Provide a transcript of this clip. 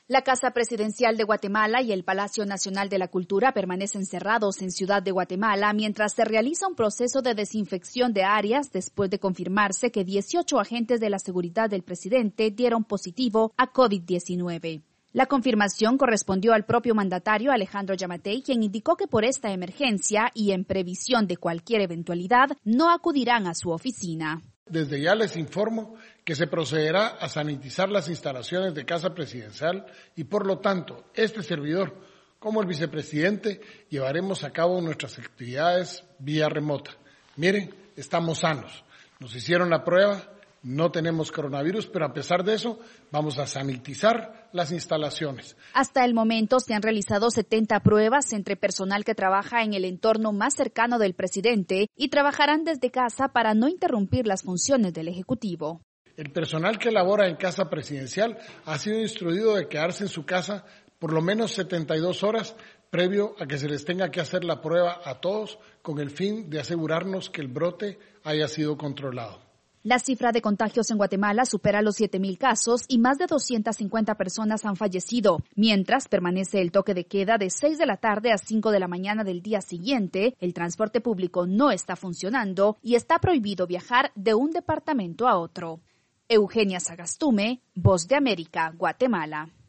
La Casa Presidencial de Guatemala y el Palacio Nacional de la Cultura permanecen cerrados en Ciudad de Guatemala mientras se realiza un proceso de desinfección de áreas después de confirmarse que 18 agentes de la seguridad del presidente dieron positivo a COVID-19. La confirmación correspondió al propio mandatario Alejandro Yamatei, quien indicó que por esta emergencia y en previsión de cualquier eventualidad no acudirán a su oficina. Desde ya les informo que se procederá a sanitizar las instalaciones de Casa Presidencial y por lo tanto este servidor como el vicepresidente llevaremos a cabo nuestras actividades vía remota. Miren, estamos sanos, nos hicieron la prueba, no tenemos coronavirus, pero a pesar de eso vamos a sanitizar las instalaciones. Hasta el momento se han realizado 70 pruebas entre personal que trabaja en el entorno más cercano del presidente y trabajarán desde casa para no interrumpir las funciones del Ejecutivo. El personal que labora en Casa Presidencial ha sido instruido de quedarse en su casa por lo menos 72 horas previo a que se les tenga que hacer la prueba a todos con el fin de asegurarnos que el brote haya sido controlado. La cifra de contagios en Guatemala supera los 7,000 casos y más de 250 personas han fallecido, mientras permanece el toque de queda de 6 de la tarde a 5 de la mañana del día siguiente, el transporte público no está funcionando y está prohibido viajar de un departamento a otro. Eugenia Sagastume, Voz de América, Guatemala.